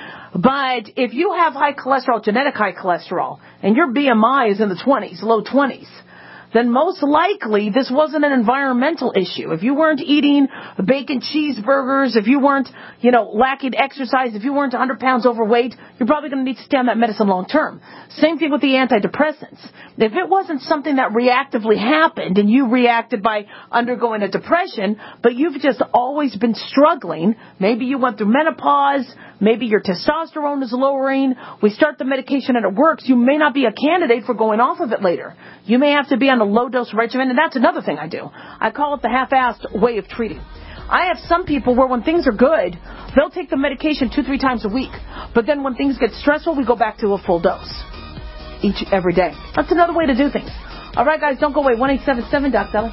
But if you have high cholesterol, genetic high cholesterol, and your B M I is in the twenties, low twenties, then most likely this wasn't an environmental issue. If you weren't eating bacon cheeseburgers, if you weren't, you know, lacking exercise, if you weren't one hundred pounds overweight, you're probably going to need to stay on that medicine long term. Same thing with the antidepressants. If it wasn't something that reactively happened and you reacted by undergoing a depression, but you've just always been struggling, maybe you went through menopause, maybe your testosterone is lowering, we start the medication and it works, you may not be a candidate for going off of it later. You may have to be on a low-dose regimen, and that's another thing I do. I call it the half-assed way of treating. I have some people where when things are good, they'll take the medication two, three times a week. But then when things get stressful, we go back to a full dose each every day. That's another way to do things. All right, guys, don't go away. one eight seven seven Doc Dolly.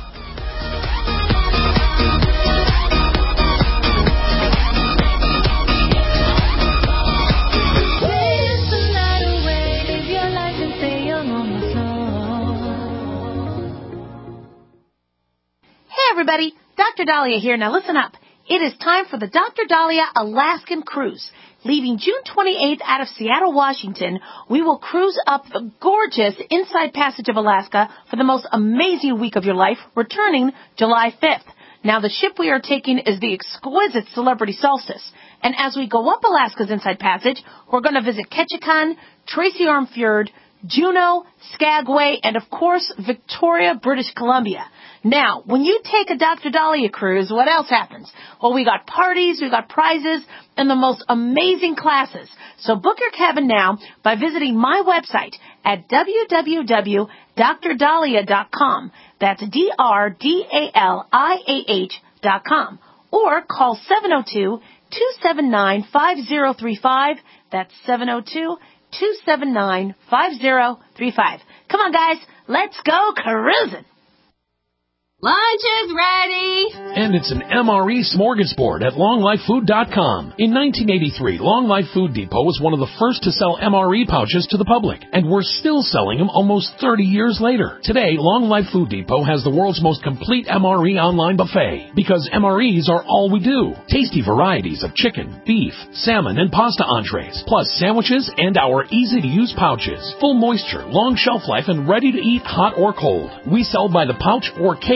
Everybody, Doctor Dahlia here. Now listen up. It is time for the Doctor Dahlia Alaskan Cruise. Leaving June twenty-eighth out of Seattle, Washington, we will cruise up the gorgeous Inside Passage of Alaska for the most amazing week of your life, returning July fifth. Now the ship we are taking is the exquisite Celebrity Solstice. And as we go up Alaska's Inside Passage, we're going to visit Ketchikan, Tracy Arm Fjord, Juneau, Skagway, and of course, Victoria, British Columbia. Now, when you take a Doctor Dahlia cruise, what else happens? Well, we got parties, we got prizes, and the most amazing classes. So book your cabin now by visiting my website at w w w dot dr dahlia dot com. That's D R D A L I A H dot com. Or call seven oh two, two seven nine, five oh three five. That's seven oh two, two seven nine, five oh three five. Come on, guys, let's go cruising. Lunch is ready! And it's an M R E smorgasbord at long life food dot com. In nineteen eighty-three, Long Life Food Depot was one of the first to sell M R E pouches to the public, and we're still selling them almost thirty years later. Today, Long Life Food Depot has the world's most complete M R E online buffet, because M R Es are all we do. Tasty varieties of chicken, beef, salmon, and pasta entrees, plus sandwiches and our easy-to-use pouches. Full moisture, long shelf life, and ready to eat hot or cold. We sell by the pouch or case,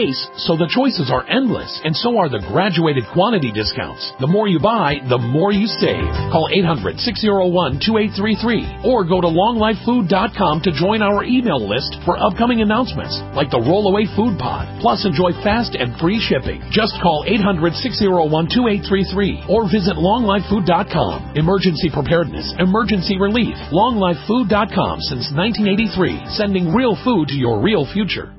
so the choices are endless, and so are the graduated quantity discounts. The more you buy, the more you save. Call eight hundred, six oh one, two eight three three or go to long life food dot com to join our email list for upcoming announcements like the Rollaway Food Pod. Plus, enjoy fast and free shipping. Just call eight hundred, six oh one, two eight three three or visit long life food dot com. Emergency preparedness, emergency relief. long life food dot com since nineteen eighty-three, sending real food to your real future.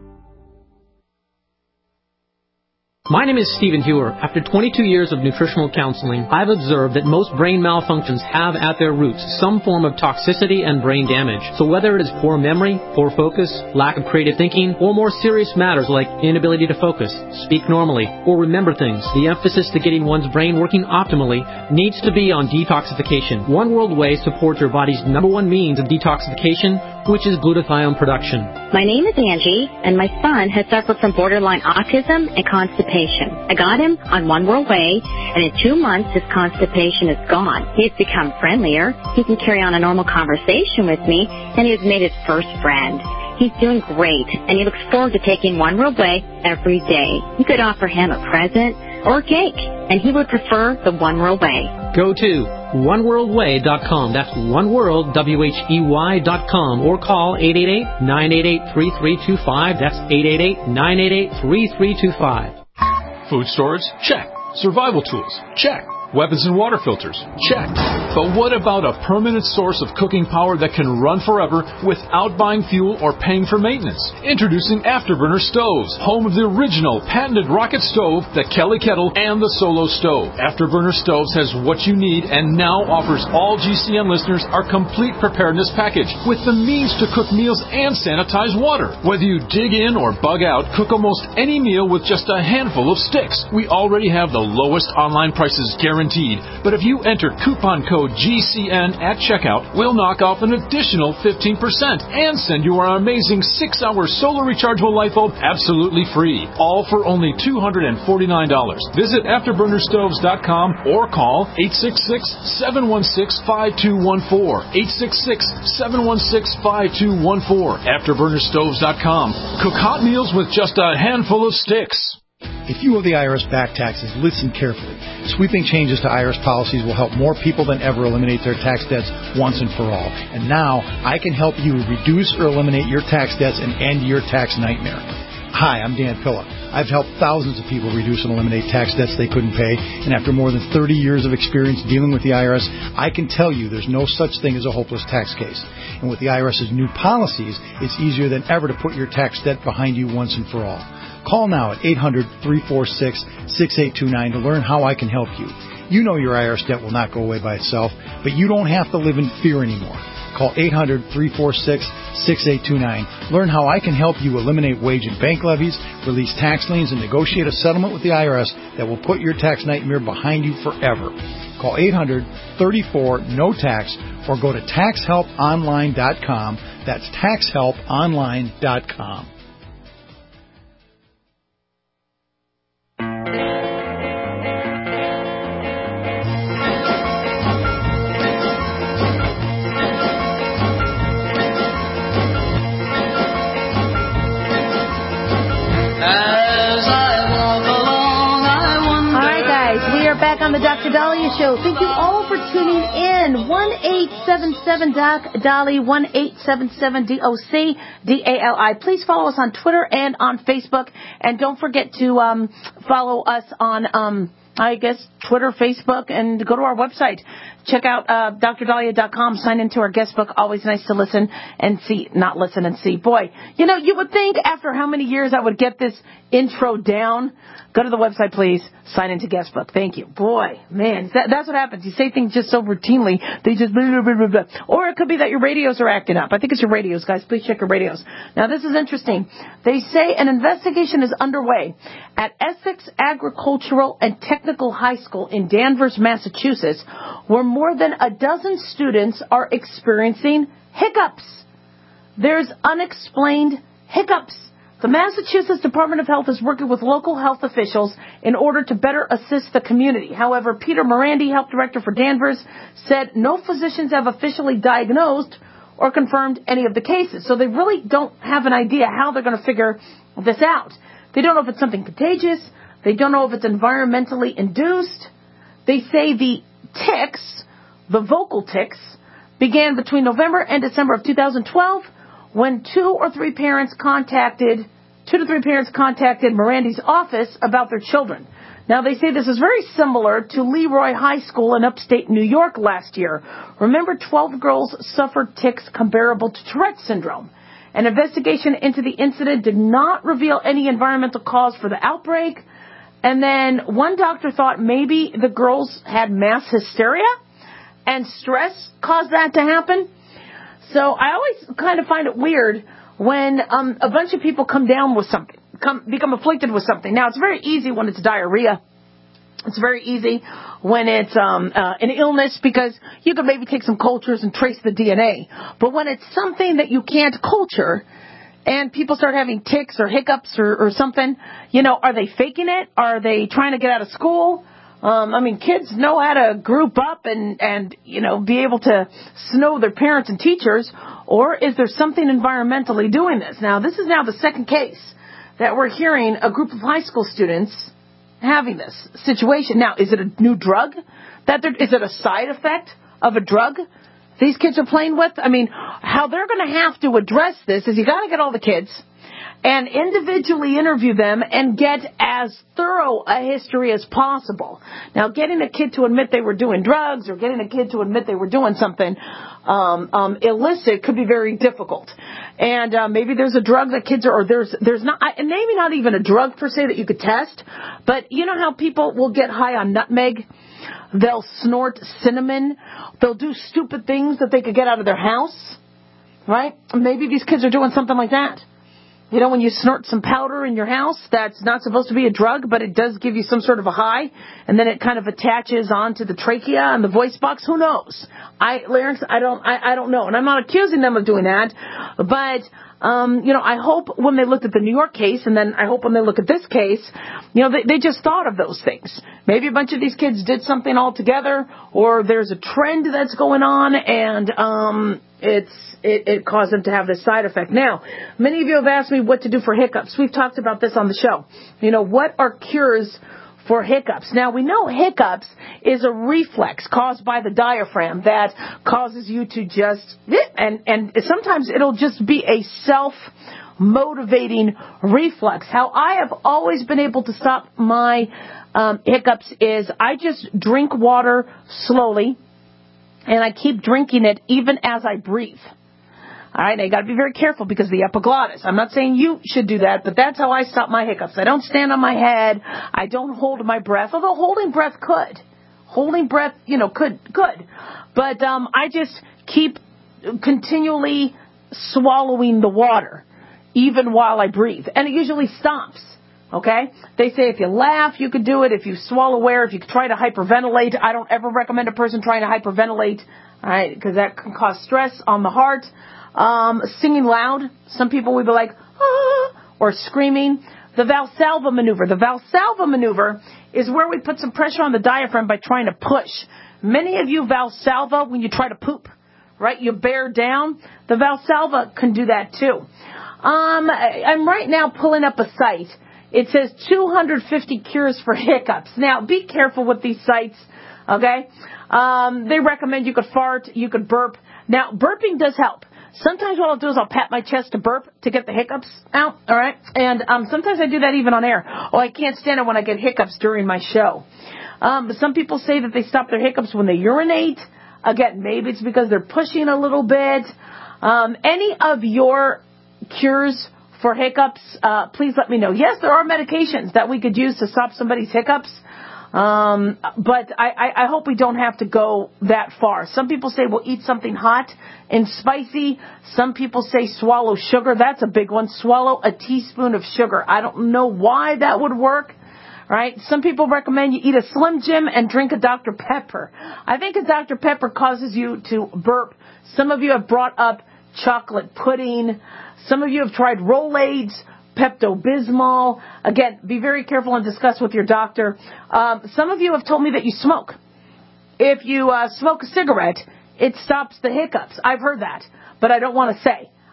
My name is Stephen Hewer. After twenty-two years of nutritional counseling, I've observed that most brain malfunctions have at their roots some form of toxicity and brain damage. So whether it is poor memory, poor focus, lack of creative thinking, or more serious matters like inability to focus, speak normally, or remember things, the emphasis to getting one's brain working optimally needs to be on detoxification. One World Whey supports your body's number one means of detoxification, which is glutathione production. My name is Angie, and my son has suffered from borderline autism and constipation. I got him on One World Whey, and in two months his constipation is gone. He's become friendlier, he can carry on a normal conversation with me, and he has made his first friend. He's doing great, and he looks forward to taking One World Whey every day. You could offer him a present or a cake, and he would prefer the One World Whey. Go to one world way dot com. That's oneworld, W H E Y dot com, or call eight eight eight, nine eight eight, three three two five. That's eight eight eight, nine eight eight, three three two five. Food storage? Check. Survival tools? Check. Weapons and water filters? Check. But what about a permanent source of cooking power that can run forever without buying fuel or paying for maintenance? Introducing Afterburner Stoves, home of the original patented rocket stove, the Kelly Kettle, and the Solo Stove. Afterburner Stoves has what you need and now offers all G C N listeners our complete preparedness package with the means to cook meals and sanitize water. Whether you dig in or bug out, cook almost any meal with just a handful of sticks. We already have the lowest online prices guaranteed. But if you enter coupon code G C N at checkout, we'll knock off an additional fifteen percent and send you our amazing six hour solar rechargeable light bulb absolutely free. All for only two hundred forty-nine dollars. Visit afterburner stoves dot com or call eight six six, seven one six, five two one four. eight six six, seven one six, five two one four. afterburner stoves dot com. Cook hot meals with just a handful of sticks. If you owe the I R S back taxes, listen carefully. Sweeping changes to I R S policies will help more people than ever eliminate their tax debts once and for all. And now, I can help you reduce or eliminate your tax debts and end your tax nightmare. Hi, I'm Dan Pilla. I've helped thousands of people reduce and eliminate tax debts they couldn't pay, and after more than thirty years of experience dealing with the I R S, I can tell you there's no such thing as a hopeless tax case. And with the IRS's new policies, it's easier than ever to put your tax debt behind you once and for all. Call now at eight hundred, three four six, six eight two nine to learn how I can help you. You know your I R S debt will not go away by itself, but you don't have to live in fear anymore. Call eight hundred, three four six, six eight two nine. Learn how I can help you eliminate wage and bank levies, release tax liens, and negotiate a settlement with the I R S that will put your tax nightmare behind you forever. Call eight hundred, thirty-four, N O tax or go to tax help online dot com. That's tax help online dot com. On the Doctor Dahlia Show. Thank you all for tuning in. one eight seven seven Doc Dolly, one eight seven seven D O C D A L I. Please follow us on Twitter and on Facebook. And don't forget to um, follow us on, um, I guess, Twitter, Facebook, and go to our website. Check out uh, D R dahlia dot com. Sign into our guest book. Always nice to listen and see, not listen and see. Boy, you know, you would think after how many years I would get this intro down. Go to the website, please. Sign into guest book. Thank you. Boy, man, that, that's what happens. You say things just so routinely, they just blah, blah, blah, blah, blah. Or it could be that your radios are acting up. I think it's your radios, guys. Please check your radios. Now, this is interesting. They say an investigation is underway at Essex Agricultural and Technical High School in Danvers, Massachusetts, where more than a dozen students are experiencing hiccups. There's unexplained hiccups. The Massachusetts Department of Health is working with local health officials in order to better assist the community. However, Peter Morandi, health director for Danvers, said no physicians have officially diagnosed or confirmed any of the cases. So they really don't have an idea how they're going to figure this out. They don't know if it's something contagious. They don't know if it's environmentally induced. They say the tics, the vocal tics, began between November and December of two thousand twelve when two or three parents contacted, two to three parents contacted Mirandy's office about their children. Now, they say this is very similar to Leroy High School in upstate New York last year. Remember, twelve girls suffered tics comparable to Tourette's syndrome. An investigation into the incident did not reveal any environmental cause for the outbreak. And then one doctor thought maybe the girls had mass hysteria and stress caused that to happen. So I always kind of find it weird when um, a bunch of people come down with something, come become afflicted with something. Now, it's very easy when it's diarrhea. It's very easy when it's um, uh, an illness because you could maybe take some cultures and trace the D N A. But when it's something that you can't culture and people start having tics or hiccups or, or something, you know, are they faking it? Are they trying to get out of school? Um, I mean, kids know how to group up and, and, you know, be able to snow their parents and teachers. Or is there something environmentally doing this? Now, this is now the second case that we're hearing a group of high school students having this situation. Now, is it a new drug? That there, is it a side effect of a drug these kids are playing with? I mean, how they're going to have to address this is you got to get all the kids and individually interview them and get as thorough a history as possible. Now, getting a kid to admit they were doing drugs or getting a kid to admit they were doing something um, um, illicit could be very difficult. And uh, maybe there's a drug that kids are, or there's there's not, and maybe not even a drug per se that you could test. But you know how people will get high on nutmeg? They'll snort cinnamon. They'll do stupid things that they could get out of their house, right? Maybe these kids are doing something like that. You know, when you snort some powder in your house, that's not supposed to be a drug, but it does give you some sort of a high, and then it kind of attaches onto the trachea and the voice box. Who knows? I, larynx, I don't, I, I don't know. And I'm not accusing them of doing that, but, um, you know, I hope when they looked at the New York case, and then I hope when they look at this case, you know, they, they just thought of those things. Maybe a bunch of these kids did something all together, or there's a trend that's going on, and, um, it's, it, it caused them to have this side effect. Now, many of you have asked me what to do for hiccups. We've talked about this on the show. You know, what are cures for hiccups? Now, we know hiccups is a reflex caused by the diaphragm that causes you to just, and, and sometimes it'll just be a self-motivating reflex. How I have always been able to stop my um, hiccups is I just drink water slowly, and I keep drinking it even as I breathe. All right, now you got to be very careful because of the epiglottis. I'm not saying you should do that, but that's how I stop my hiccups. I don't stand on my head. I don't hold my breath, although holding breath could. Holding breath, you know, could, could. But um, I just keep continually swallowing the water, even while I breathe. And it usually stops. Okay? They say if you laugh, you could do it. If you swallow air, if you try to hyperventilate. I don't ever recommend a person trying to hyperventilate, all right, because that can cause stress on the heart. Um, singing loud. Some people will be like, ah, or screaming. The Valsalva maneuver. The Valsalva maneuver is where we put some pressure on the diaphragm by trying to push. Many of you Valsalva when you try to poop, right? You bear down. The Valsalva can do that too. Um, I, I'm right now pulling up a site. It says two hundred fifty cures for hiccups. Now, be careful with these sites, okay? Um, they recommend you could fart, you could burp. Now, burping does help. Sometimes what I'll do is I'll pat my chest to burp to get the hiccups out, all right? And um, sometimes I do that even on air. Oh, I can't stand it when I get hiccups during my show. Um, but some people say that they stop their hiccups when they urinate. Again, maybe it's because they're pushing a little bit. Um, any of your cures for hiccups, uh, please let me know. Yes, there are medications that we could use to stop somebody's hiccups. Um, but I, I, I hope we don't have to go that far. Some people say we'll eat something hot and spicy. Some people say swallow sugar. That's a big one. Swallow a teaspoon of sugar. I don't know why that would work. Right? Some people recommend you eat a Slim Jim and drink a Doctor Pepper. I think a Doctor Pepper causes you to burp. Some of you have brought up chocolate pudding. Some of you have tried Rolaids, Pepto-Bismol. Again, be very careful and discuss with your doctor. Um, some of you have told me that you smoke. If you uh, smoke a cigarette, it stops the hiccups. I've heard that, but I don't want to say.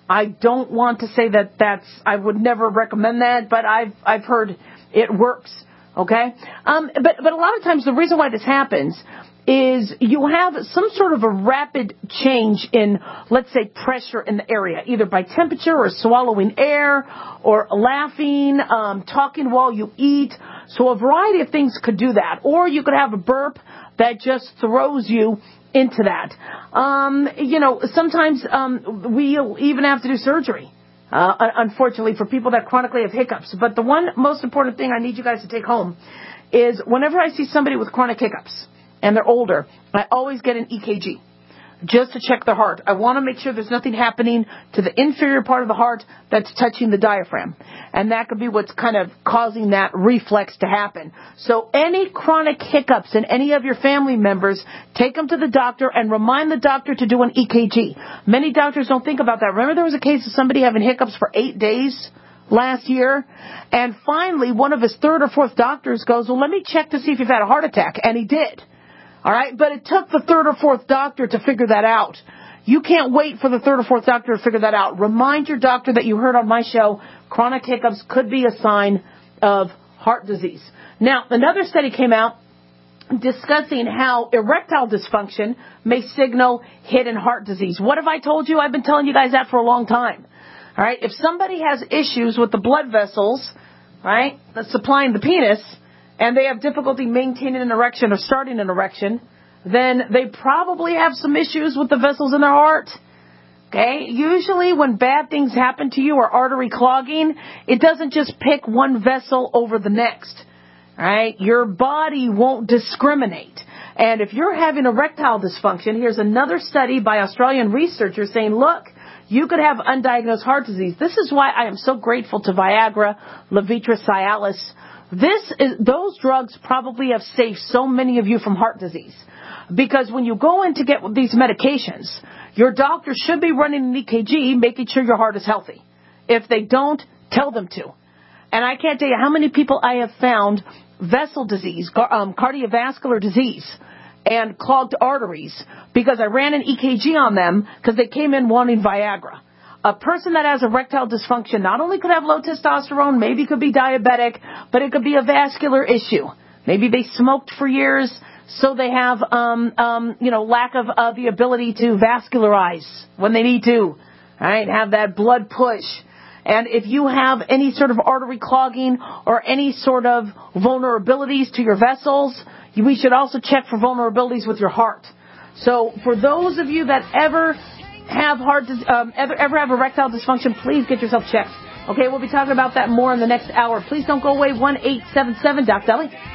I don't want to say that that's, I would never recommend that, but I've, I've heard it works. Okay? Um, but, but a lot of times the reason why this happens is you have some sort of a rapid change in, let's say, pressure in the area, either by temperature or swallowing air or laughing, um, talking while you eat. So a variety of things could do that. Or you could have a burp that just throws you into that. Um, you know, sometimes um, we'll even have to do surgery, uh, unfortunately, for people that chronically have hiccups. But the one most important thing I need you guys to take home is whenever I see somebody with chronic hiccups, and they're older, I always get an E K G just to check their heart. I want to make sure there's nothing happening to the inferior part of the heart that's touching the diaphragm. And that could be what's kind of causing that reflex to happen. So any chronic hiccups in any of your family members, take them to the doctor and remind the doctor to do an E K G. Many doctors don't think about that. Remember there was a case of somebody having hiccups for eight days last year? And finally, one of his third or fourth doctors goes, well, let me check to see if you've had a heart attack. And he did. All right, but it took the third or fourth doctor to figure that out. You can't wait for the third or fourth doctor to figure that out. Remind your doctor that you heard on my show, chronic hiccups could be a sign of heart disease. Now, another study came out discussing how erectile dysfunction may signal hidden heart disease. What have I told you? I've been telling you guys that for a long time. All right, if somebody has issues with the blood vessels, right, that's supplying the penis, and they have difficulty maintaining an erection or starting an erection, then they probably have some issues with the vessels in their heart. Okay? Usually when bad things happen to you or artery clogging, it doesn't just pick one vessel over the next. All right? Your body won't discriminate. And if you're having erectile dysfunction, here's another study by Australian researchers saying, look, you could have undiagnosed heart disease. This is why I am so grateful to Viagra, Levitra, Cialis. This is, those drugs probably have saved so many of you from heart disease. Because when you go in to get these medications, your doctor should be running an E K G, making sure your heart is healthy. If they don't, tell them to. And I can't tell you how many people I have found vessel disease, um, cardiovascular disease, and clogged arteries because I ran an E K G on them because they came in wanting Viagra. A person that has erectile dysfunction not only could have low testosterone, maybe could be diabetic, but it could be a vascular issue. Maybe they smoked for years, so they have, um, um, you know, lack of uh, the ability to vascularize when they need to, right? Have that blood push. And if you have any sort of artery clogging or any sort of vulnerabilities to your vessels, we should also check for vulnerabilities with your heart. So for those of you that ever have heart, um, ever, ever have erectile dysfunction, please get yourself checked. Okay, we'll be talking about that more in the next hour. Please don't go away. one eight seven seven Doc Deli. Take me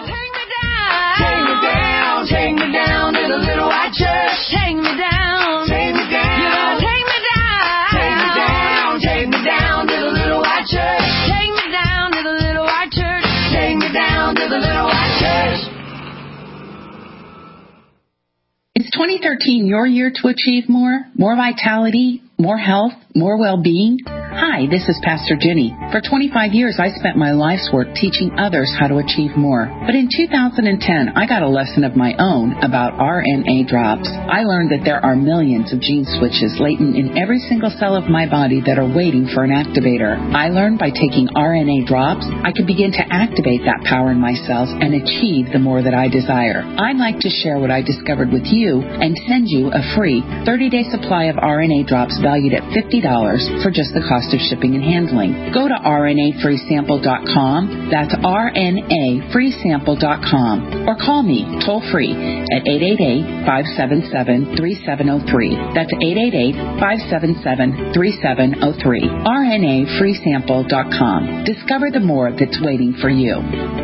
down, take me down to the little white church. Take me down, take me down. You know, take me down, take me down, take me down to the little white church. Take me down to the little white church. Take me down to the little white church. Is twenty thirteen your year to achieve more? More vitality? More health? More well-being? Hi, this is Pastor Jenny. For twenty-five years, I spent my life's work teaching others how to achieve more. But in two thousand ten, I got a lesson of my own about R N A drops. I learned that there are millions of gene switches latent in every single cell of my body that are waiting for an activator. I learned by taking R N A drops, I could begin to activate that power in my cells and achieve the more that I desire. I'd like to share what I discovered with you and send you a free thirty-day supply of R N A drops valued at fifty dollars for just the cost of shipping and handling. Go to R N A free sample dot com. That's R N A free sample dot com. Or call me toll free at eight eight eight, five seven seven, three seven zero three. That's eight eight eight, five seven seven, three seven zero three. R N A free sample dot com. Discover the more that's waiting for you.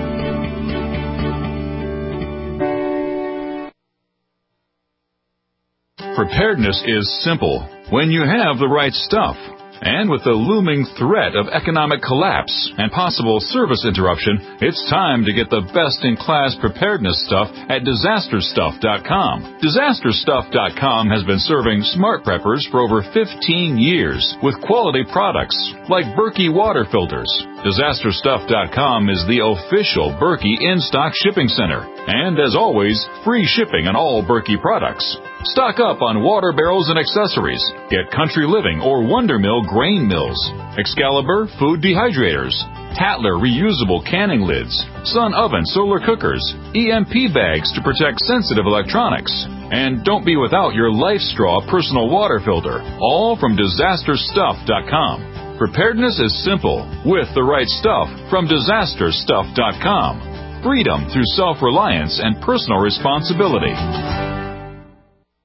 Preparedness is simple when you have the right stuff. And with the looming threat of economic collapse and possible service interruption, it's time to get the best-in-class preparedness stuff at disaster stuff dot com. disaster stuff dot com has been serving smart preppers for over fifteen years with quality products like Berkey water filters, Disaster Stuff dot com is the official Berkey in-stock shipping center. And as always, free shipping on all Berkey products. Stock up on water barrels and accessories. Get Country Living or Wonder Mill grain mills, Excalibur food dehydrators, Tatler reusable canning lids, Sun oven solar cookers, E M P bags to protect sensitive electronics. And don't be without your Life Straw personal water filter, all from Disaster Stuff dot com. Preparedness is simple with the right stuff from Disaster Stuff dot com. Freedom through self-reliance and personal responsibility.